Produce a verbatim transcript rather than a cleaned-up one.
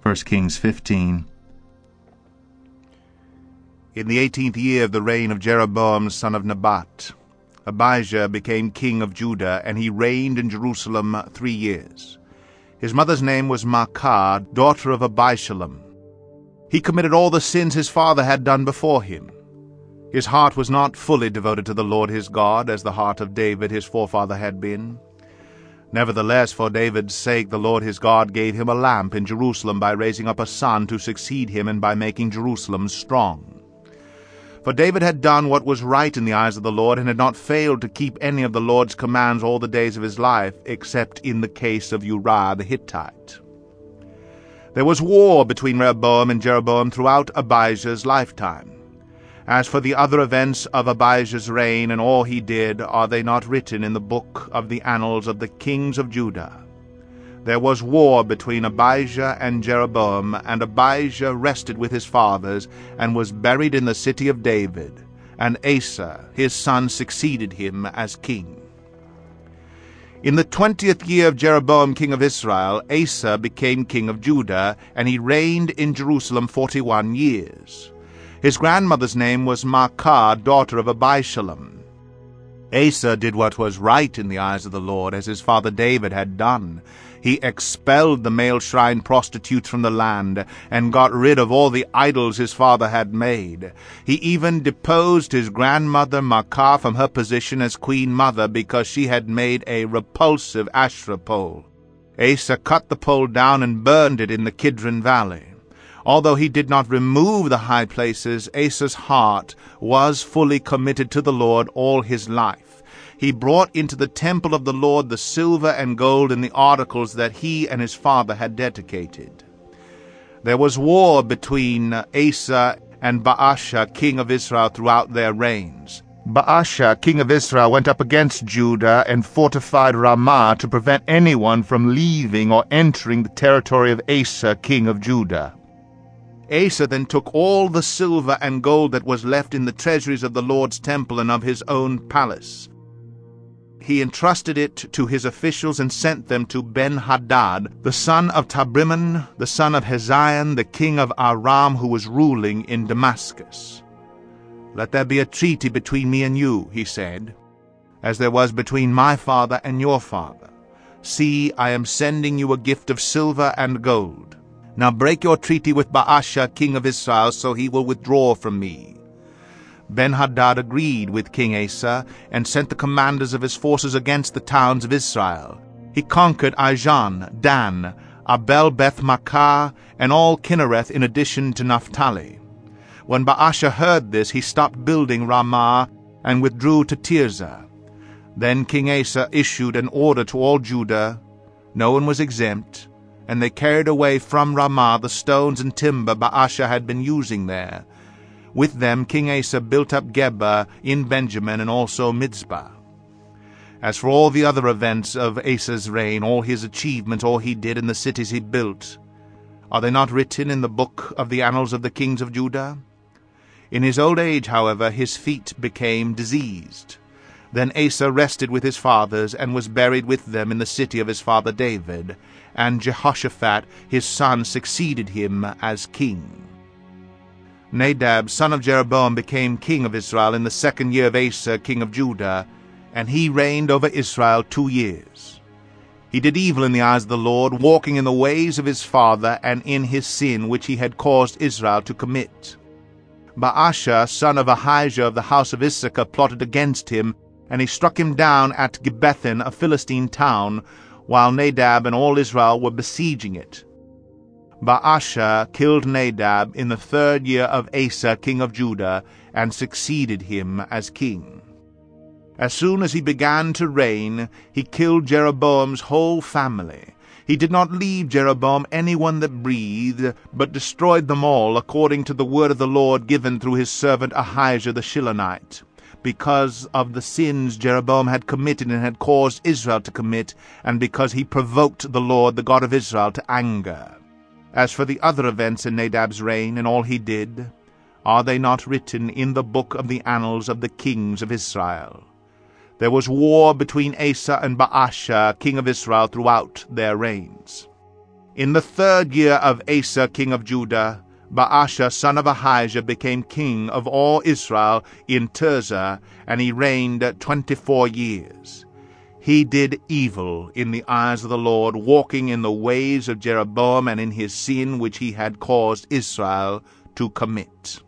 First Kings fifteen. In the eighteenth year of the reign of Jeroboam son of Nebat, Abijah became king of Judah, and he reigned in Jerusalem three years. His mother's name was Maachah, daughter of Abishalom. He committed all the sins his father had done before him. His heart was not fully devoted to the Lord his God, as the heart of David his forefather had been. Nevertheless, for David's sake the Lord his God gave him a lamp in Jerusalem by raising up a son to succeed him and by making Jerusalem strong. For David had done what was right in the eyes of the Lord, and had not failed to keep any of the Lord's commands all the days of his life, except in the case of Uriah the Hittite. There was war between Rehoboam and Jeroboam throughout Abijah's lifetime. As for the other events of Abijah's reign and all he did, are they not written in the book of the annals of the kings of Judah? There was war between Abijah and Jeroboam, and Abijah rested with his fathers, and was buried in the city of David, and Asa his son succeeded him as king. In the twentieth year of Jeroboam king of Israel, Asa became king of Judah, and he reigned in Jerusalem forty-one years. His grandmother's name was Maachah, daughter of Abishalom. Asa did what was right in the eyes of the Lord, as his father David had done. He expelled the male shrine prostitutes from the land, and got rid of all the idols his father had made. He even deposed his grandmother Maachah from her position as queen mother, because she had made a repulsive Asherah pole. Asa cut the pole down and burned it in the Kidron Valley. Although he did not remove the high places, Asa's heart was fully committed to the Lord all his life. He brought into the temple of the Lord the silver and gold and the articles that he and his father had dedicated. There was war between Asa and Baasha, king of Israel, throughout their reigns. Baasha, king of Israel, went up against Judah and fortified Ramah to prevent anyone from leaving or entering the territory of Asa, king of Judah. Asa then took all the silver and gold that was left in the treasuries of the Lord's temple and of his own palace. He entrusted it to his officials and sent them to Ben-Hadad, the son of Tabrimon, the son of Hezion, the king of Aram, who was ruling in Damascus. "Let there be a treaty between me and you," he said, "as there was between my father and your father. See, I am sending you a gift of silver and gold. Now break your treaty with Baasha, king of Israel, so he will withdraw from me." Ben-Hadad agreed with King Asa, and sent the commanders of his forces against the towns of Israel. He conquered Ijon, Dan, Abel-Beth-Maachah, and all Kinnereth, in addition to Naphtali. When Baasha heard this, he stopped building Ramah, and withdrew to Tirzah. Then King Asa issued an order to all Judah. No one was exempt, and they carried away from Ramah the stones and timber Baasha had been using there. With them King Asa built up Geba in Benjamin, and also Mizpah. As for all the other events of Asa's reign, all his achievements, all he did, in the cities he built, are they not written in the book of the annals of the kings of Judah? In his old age, however, his feet became diseased. Then Asa rested with his fathers, and was buried with them in the city of his father David, and Jehoshaphat his son succeeded him as king. Nadab, son of Jeroboam, became king of Israel in the second year of Asa, king of Judah, and he reigned over Israel two years. He did evil in the eyes of the Lord, walking in the ways of his father, and in his sin which he had caused Israel to commit. Baasha, son of Ahijah of the house of Issachar, plotted against him, and he struck him down at Gibbethon, a Philistine town, while Nadab and all Israel were besieging it. Baasha killed Nadab in the third year of Asa, king of Judah, and succeeded him as king. As soon as he began to reign, he killed Jeroboam's whole family. He did not leave Jeroboam anyone that breathed, but destroyed them all, according to the word of the Lord given through his servant Ahijah the Shilonite, because of the sins Jeroboam had committed and had caused Israel to commit, and because he provoked the Lord, the God of Israel, to anger. As for the other events in Nadab's reign, and all he did, are they not written in the book of the annals of the kings of Israel? There was war between Asa and Baasha, king of Israel, throughout their reigns. In the third year of Asa king of Judah, Baasha son of Ahijah became king of all Israel in Tirzah, and he reigned twenty-four years. He did evil in the eyes of the Lord, walking in the ways of Jeroboam and in his sin which he had caused Israel to commit.